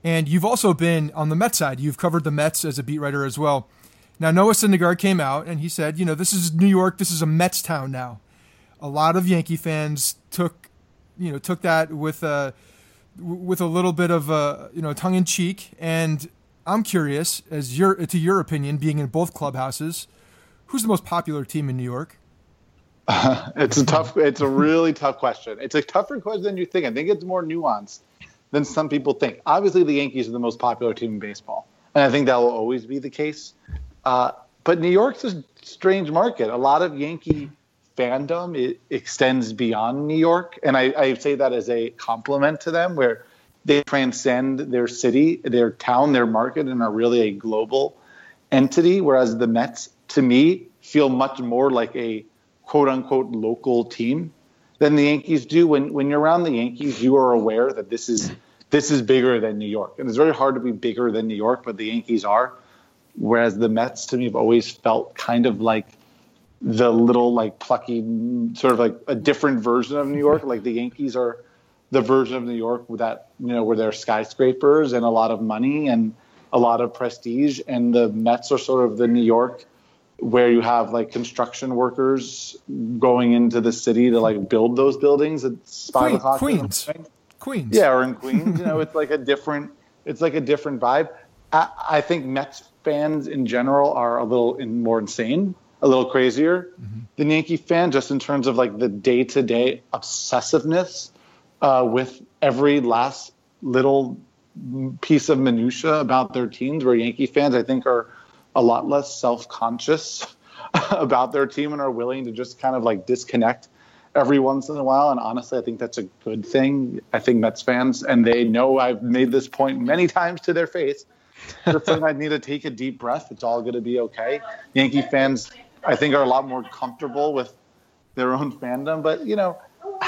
And you've also been on the Mets side. You've covered the Mets as a beat writer as well. Now, Noah Syndergaard came out and he said, you know, this is New York. This is a Mets town now. A lot of Yankee fans took, you know, took that with a, with a little bit of a, you know, tongue in cheek. And I'm curious, as your to your opinion, being in both clubhouses, who's the most popular team in New York? Uh, it's a tough. It's a really tough question. It's a tougher question than you think. I think it's more nuanced than some people think. Obviously, the Yankees are the most popular team in baseball, and I think that will always be the case. Uh, but New York's a strange market. A lot of Yankee fandom it extends beyond New York, and I, I say that as a compliment to them, where they transcend their city, their town, their market, and are really a global entity. Whereas the Mets, to me, feel much more like a quote-unquote local team than the Yankees do. When when you're around the Yankees, you are aware that this is this is bigger than New York. And it's very hard to be bigger than New York, but the Yankees are. Whereas the Mets, to me, have always felt kind of like the little, like, plucky, sort of like a different version of New York. Like the Yankees are the version of New York that, you know, where there are skyscrapers and a lot of money and a lot of prestige. And the Mets are sort of the New York where you have like construction workers going into the city to like build those buildings at five Queen, o'clock. Queens, Queens. Yeah, or in Queens. You know, it's like a different, it's like a different vibe. I, I think Mets fans in general are a little in, more insane, a little crazier mm-hmm. than Yankee fans, just in terms of like the day-to-day obsessiveness uh, with every last little piece of minutia about their teams. Where Yankee fans, I think, are a lot less self-conscious about their team and are willing to just kind of like disconnect every once in a while. And honestly, I think that's a good thing. I think Mets fans, and they know I've made this point many times to their face, just I need to take a deep breath. It's all going to be okay. Yankee fans, I think, are a lot more comfortable with their own fandom. But, you know,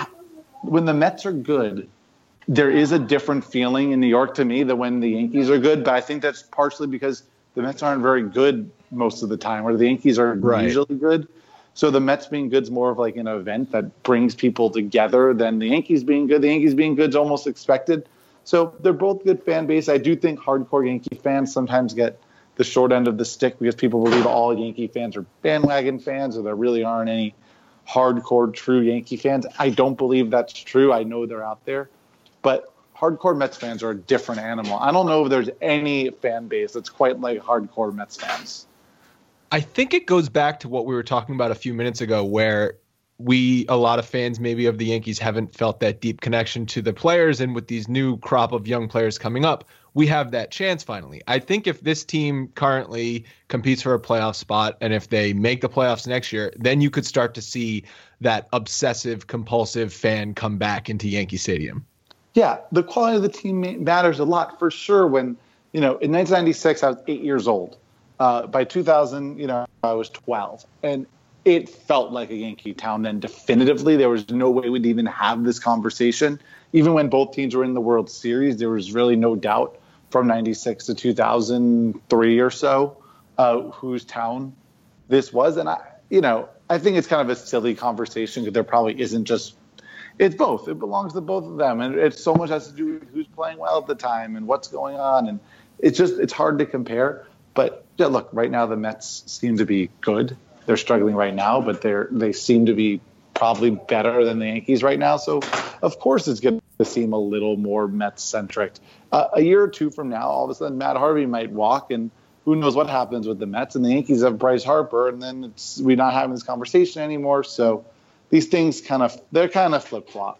when the Mets are good, there is a different feeling in New York to me than when the Yankees are good. But I think that's partially because the Mets aren't very good most of the time, where the Yankees are right. usually good. So the Mets being good is more of like an event that brings people together than the Yankees being good. The Yankees being good is almost expected. So they're both good fan base. I do think hardcore Yankee fans sometimes get the short end of the stick because people believe all Yankee fans are bandwagon fans, or there really aren't any hardcore true Yankee fans. I don't believe that's true. I know they're out there. But hardcore Mets fans are a different animal. I don't know if there's any fan base that's quite like hardcore Mets fans. I think it goes back to what we were talking about a few minutes ago, where we, a lot of fans maybe of the Yankees, haven't felt that deep connection to the players. And with these new crop of young players coming up, we have that chance finally. I think if this team currently competes for a playoff spot, and if they make the playoffs next year, then you could start to see that obsessive, compulsive fan come back into Yankee Stadium. Yeah, the quality of the team matters a lot for sure. When, you know, in nineteen ninety-six, I was eight years old. Uh, by two thousand, you know, I was twelve. And it felt like a Yankee town then definitively. There was no way we'd even have this conversation. Even when both teams were in the World Series, there was really no doubt from ninety-six to two thousand three or so uh, whose town this was. And, I, you know, I think it's kind of a silly conversation because there probably isn't just It's both. It belongs to both of them. And it's so much has to do with who's playing well at the time and what's going on. And it's just, it's hard to compare. But yeah, look, right now the Mets seem to be good. They're struggling right now, but they're, they seem to be probably better than the Yankees right now. So of course it's going to seem a little more Mets centric. Uh, a year or two from now, all of a sudden Matt Harvey might walk, and who knows what happens with the Mets, and the Yankees have Bryce Harper, and then it's, we're not having this conversation anymore. So these things kind of, they're kind of flip-flop.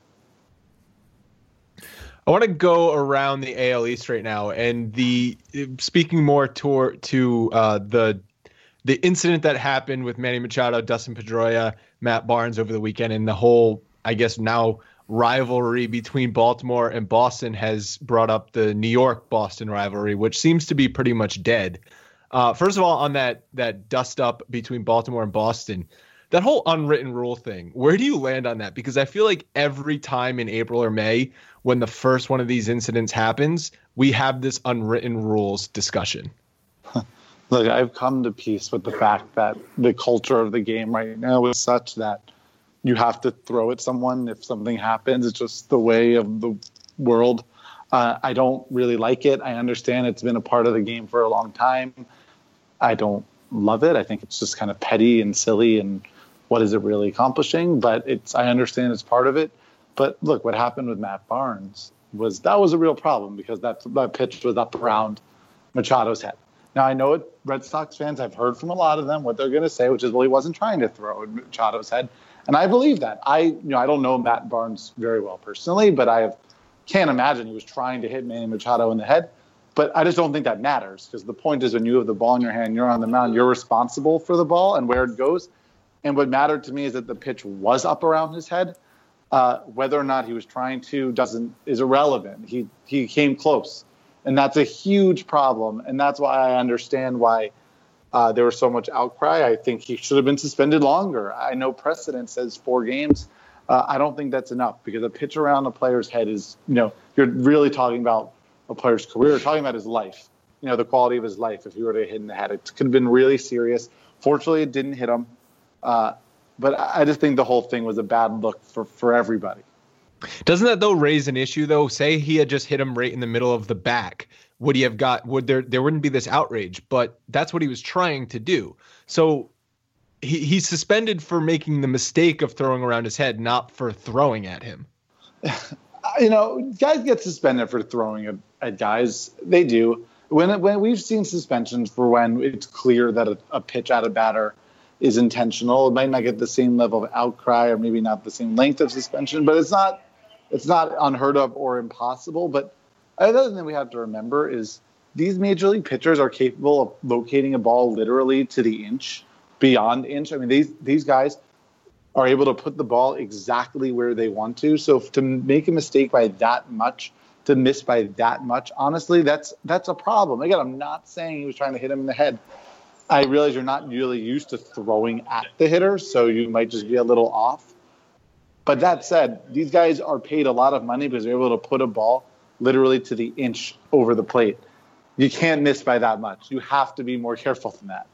I want to go around the A L East right now, and the speaking more to, to uh, the the incident that happened with Manny Machado, Dustin Pedroia, Matt Barnes over the weekend, and the whole, I guess now, rivalry between Baltimore and Boston has brought up the New York-Boston rivalry, which seems to be pretty much dead. Uh, first of all, on that that dust up between Baltimore and Boston, that whole unwritten rule thing, where do you land on that? Because I feel like every time in April or May, when the first one of these incidents happens, we have this unwritten rules discussion. Look, I've come to peace with the fact that the culture of the game right now is such that you have to throw at someone if something happens. It's just the way of the world. Uh, I don't really like it. I understand it's been a part of the game for a long time. I don't love it. I think it's just kind of petty and silly, and what is it really accomplishing? But it's I understand it's part of it. But look, what happened with Matt Barnes was that was a real problem because that that pitch was up around Machado's head. Now, I know it, Red Sox fans, I've heard from a lot of them what they're going to say, which is, well, he wasn't trying to throw at Machado's head. And I believe that. I, you know, I don't know Matt Barnes very well personally, but I have, can't imagine he was trying to hit Manny Machado in the head. But I just don't think that matters because the point is when you have the ball in your hand, you're on the mound, you're responsible for the ball and where it goes. And what mattered to me is that the pitch was up around his head. Uh, whether or not he was trying to doesn't is irrelevant. He he came close. And that's a huge problem. And that's why I understand why uh, there was so much outcry. I think he should have been suspended longer. I know precedent says four games. Uh, I don't think that's enough because a pitch around a player's head is, you know, you're really talking about a player's career, talking about his life, you know, the quality of his life. If he were to hit in the head, it could have been really serious. Fortunately, it didn't hit him. Uh, but I just think the whole thing was a bad look for, for everybody. Doesn't that though raise an issue though? Say he had just hit him right in the middle of the back. Would he have got, would there, there wouldn't be this outrage, but that's what he was trying to do. So he, he's suspended for making the mistake of throwing around his head, not for throwing at him. You know, guys get suspended for throwing at, at guys. They do. When, when we've seen suspensions for when it's clear that a, a pitch at a batter is intentional, it might not get the same level of outcry or maybe not the same length of suspension, but it's not, It's not unheard of or impossible, but another thing we have to remember is these major league pitchers are capable of locating a ball literally to the inch, beyond inch. I mean, these these guys are able to put the ball exactly where they want to. So to make a mistake by that much, to miss by that much, honestly, that's that's a problem. Again, I'm not saying he was trying to hit him in the head. I realize you're not really used to throwing at the hitter, so you might just be a little off. But that said, these guys are paid a lot of money because they're able to put a ball literally to the inch over the plate. You can't miss by that much. You have to be more careful than that.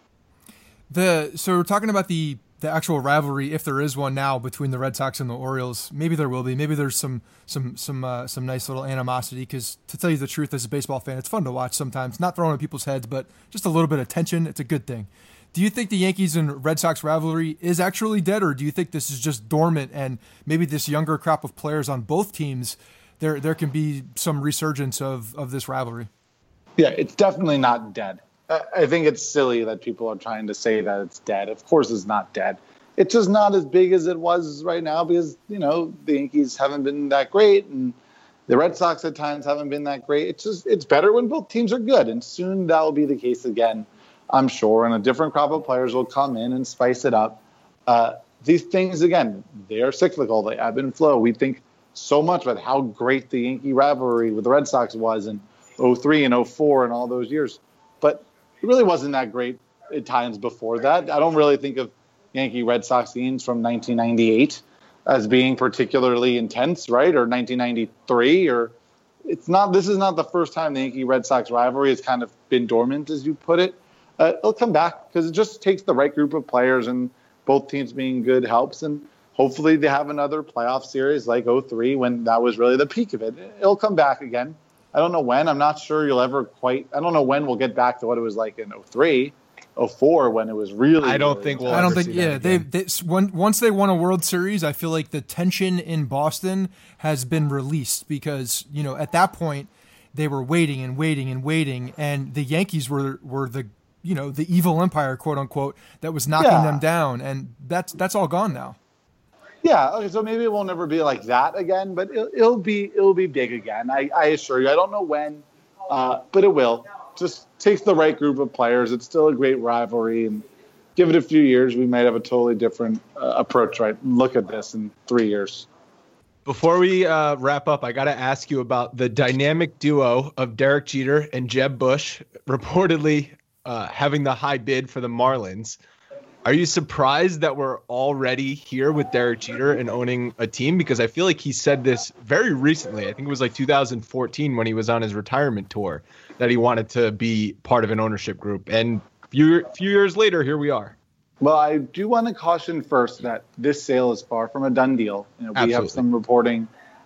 The so we're talking about the the actual rivalry, if there is one now, between the Red Sox and the Orioles. Maybe there will be. Maybe there's some some some uh, some nice little animosity. Because to tell you the truth, as a baseball fan, it's fun to watch sometimes. Not throwing at people's heads, but just a little bit of tension. It's a good thing. Do you think the Yankees and Red Sox rivalry is actually dead, or do you think this is just dormant and maybe this younger crop of players on both teams, there there can be some resurgence of, of this rivalry? Yeah, it's definitely not dead. I think it's silly that people are trying to say that it's dead. Of course it's not dead. It's just not as big as it was right now because, you know, the Yankees haven't been that great and the Red Sox at times haven't been that great. It's just it's better when both teams are good, and soon that will be the case again, I'm sure, and a different crop of players will come in and spice it up. Uh, these things, again, they are cyclical. They ebb and flow. We think so much about how great the Yankee rivalry with the Red Sox was in oh three and oh four and all those years. But it really wasn't that great at times before that. I don't really think of Yankee Red Sox games from nineteen ninety-eight as being particularly intense, right? Or nineteen ninety-three, or it's not, this is not the first time the Yankee Red Sox rivalry has kind of been dormant, as you put it. Uh, it'll come back because it just takes the right group of players, and both teams being good helps. And hopefully they have another playoff series like oh three when that was really the peak of it. It'll come back again. I don't know when. I'm not sure you'll ever quite, I don't know when we'll get back to what it was like in oh three, oh four when it was really. I don't really think we'll I don't ever think, see yeah, that they, again. they when, once they won a World Series, I feel like the tension in Boston has been released because, you know, at that point they were waiting and waiting and waiting, and the Yankees were, were the, you know, the evil empire, quote unquote, that was knocking Yeah. them down. And that's, that's all gone now. Yeah, okay, so maybe it will never be like that again, but it'll, it'll be it'll be big again. I, I assure you. I don't know when, uh, but it will. Just takes the right group of players. It's still a great rivalry, and give it a few years, we might have a totally different uh, approach. Right? Look at this in three years. Before we uh, wrap up, I got to ask you about the dynamic duo of Derek Jeter and Jeb Bush, reportedly uh, having the high bid for the Marlins. Are you surprised that we're already here with Derek Jeter and owning a team? Because I feel like he said this very recently. I think it was like two thousand fourteen when he was on his retirement tour that he wanted to be part of an ownership group. And a few, few years later, here we are. Well, I do want to caution first that this sale is far from a done deal. You know, we Absolutely. have some reporting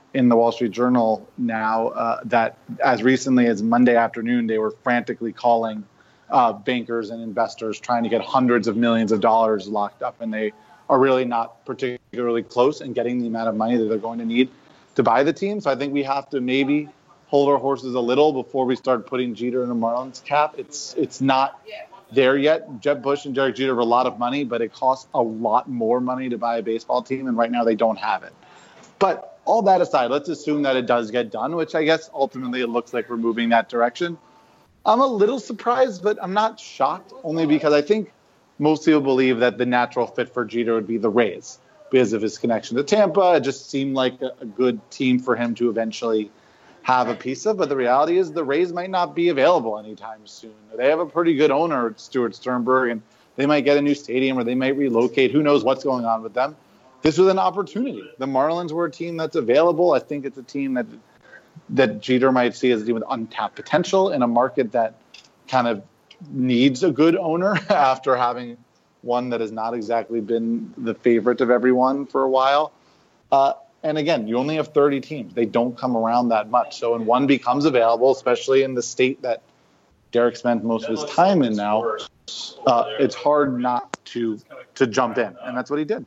in the Wall Street Journal now uh, that as recently as Monday afternoon, they were frantically calling uh, bankers and investors trying to get hundreds of millions of dollars locked up, and they are really not particularly close in getting the amount of money that they're going to need to buy the team. So I think we have to maybe hold our horses a little before we start putting Jeter in a Marlins cap. It's it's not there yet. Jeb Bush and Derek Jeter have a lot of money, but it costs a lot more money to buy a baseball team, and right now they don't have it. But all that aside, let's assume that it does get done, which I guess ultimately it looks like we're moving that direction. I'm a little surprised, but I'm not shocked, only because I think most people believe that the natural fit for Jeter would be the Rays because of his connection to Tampa. It just seemed like a, a good team for him to eventually have a piece of. But the reality is the Rays might not be available anytime soon. They have a pretty good owner, Stuart Sternberg, and they might get a new stadium or they might relocate. Who knows what's going on with them? This was an opportunity. The Marlins were a team that's available. I think it's a team that that Jeter might see as a team with untapped potential in a market that kind of needs a good owner after having one that has not exactly been the favorite of everyone for a while. Uh, and again, you only have thirty teams. They don't come around that much. So when one becomes available, especially in the state that Derek spent most of his time in now, uh, it's hard not to to jump in. And that's what he did.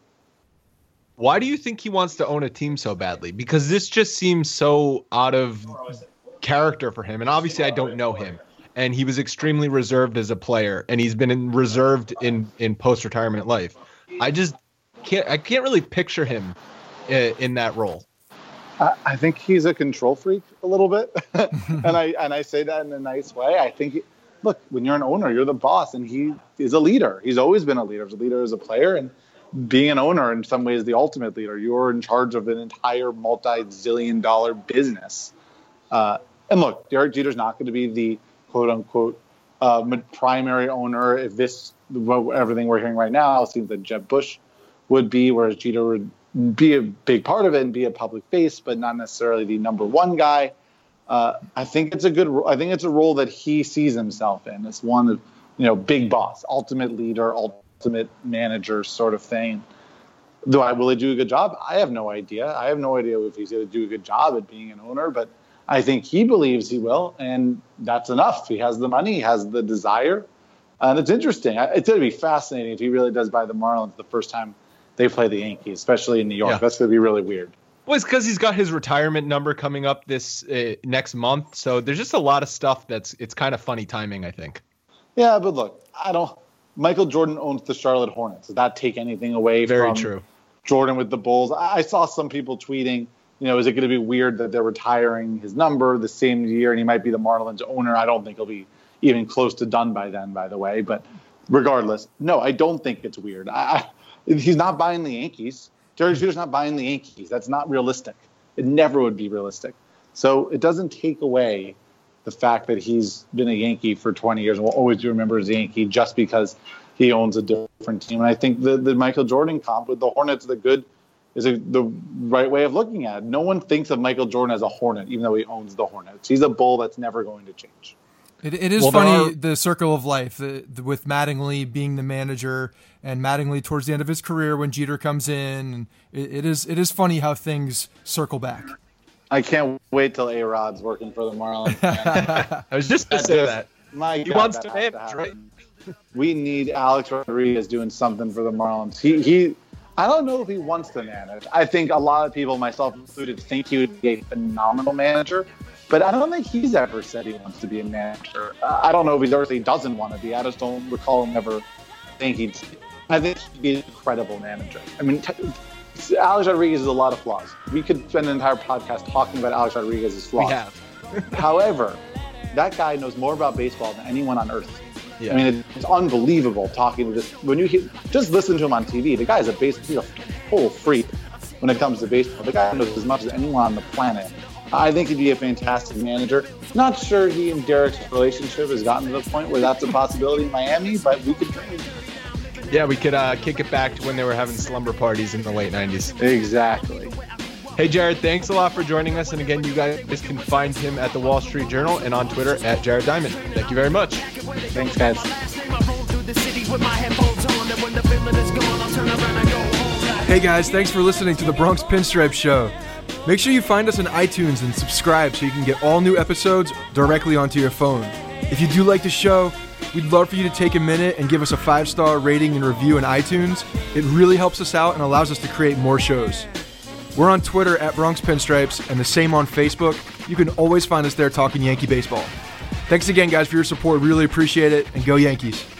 Why do you think he wants to own a team so badly? Because this just seems so out of character for him. And obviously I don't know him. And he was extremely reserved as a player. And he's been in reserved in, in post-retirement life. I just can't I can't really picture him in, in that role. I, I think he's a control freak a little bit. and I and I say that in a nice way. I think, he, look, when you're an owner, you're the boss. And he is a leader. He's always been a leader. He's a leader as a player. And being an owner in some ways the ultimate leader. You're in charge of an entire multi-zillion dollar business. Uh, and look, Derek Jeter's not going to be the quote unquote uh, primary owner. If this, everything we're hearing right now seems that Jeb Bush would be, whereas Jeter would be a big part of it and be a public face, but not necessarily the number one guy. Uh, I think it's a good, I think it's a role that he sees himself in. It's one of, you know, big boss, ultimate leader, ultimate ultimate manager sort of thing. Do I will he do a good job? I have no idea. I have no idea if he's going to do a good job at being an owner, but I think he believes he will, and that's enough. He has the money, he has the desire, and it's interesting. It's going to be fascinating if he really does buy the Marlins the first time they play the Yankees, especially in New York. Yeah. That's going to be really weird. Well, it's because he's got his retirement number coming up this uh, next month, so there's just a lot of stuff that's it's kind of funny timing, I think. Yeah, but look, I don't. Michael Jordan owns the Charlotte Hornets. Does that take anything away Very from true. Jordan with the Bulls? I saw some people tweeting, you know, is it going to be weird that they're retiring his number the same year and he might be the Marlins owner? I don't think he'll be even close to done by then, by the way. But regardless, no, I don't think it's weird. I, he's not buying the Yankees. Derek Jeter's not buying the Yankees. That's not realistic. It never would be realistic. So it doesn't take away the fact that he's been a Yankee for twenty years and will always be remembered as a Yankee just because he owns a different team. And I think the, the Michael Jordan comp with the Hornets, the good is a, the right way of looking at it. No one thinks of Michael Jordan as a Hornet, even though he owns the Hornets. He's a Bull that's never going to change. It, it is well, funny, are, the circle of life, the, the, with Mattingly being the manager and Mattingly towards the end of his career when Jeter comes in. And it, it is it is funny how things circle back. I can't wait till A-Rod's working for the Marlins. I was just going to say just, that. My he God, wants to manage, right? We need Alex Rodriguez doing something for the Marlins. He, he, I don't know if he wants to manage. I think a lot of people, myself included, think he would be a phenomenal manager. But I don't think he's ever said he wants to be a manager. Uh, I don't know if he really doesn't want to be. I just don't recall him ever saying he'd. I think he'd be an incredible manager. I mean, t- Alex Rodriguez has a lot of flaws. We could spend an entire podcast talking about Alex Rodriguez's flaws. We have. However, that guy knows more about baseball than anyone on earth. Yeah. I mean, it's unbelievable talking to this. When you hear, just listen to him on T V, the guy's a base, he's a whole freak when it comes to baseball. The guy knows as much as anyone on the planet. I think he'd be a fantastic manager. Not sure he and Derek's relationship has gotten to the point where that's a possibility in Miami, but we could dream. Yeah, we could uh, kick it back to when they were having slumber parties in the late nineties. Exactly. Hey, Jared, thanks a lot for joining us. And again, you guys can find him at the Wall Street Journal and on Twitter at Jared Diamond. Thank you very much. Thanks, guys. Hey, guys, thanks for listening to the Bronx Pinstripe Show. Make sure you find us on iTunes and subscribe so you can get all new episodes directly onto your phone. If you do like the show, we'd love for you to take a minute and give us a five-star rating and review in iTunes. It really helps us out and allows us to create more shows. We're on Twitter at Bronx Pinstripes and the same on Facebook. You can always find us there talking Yankee baseball. Thanks again, guys, for your support. Really appreciate it, and go Yankees.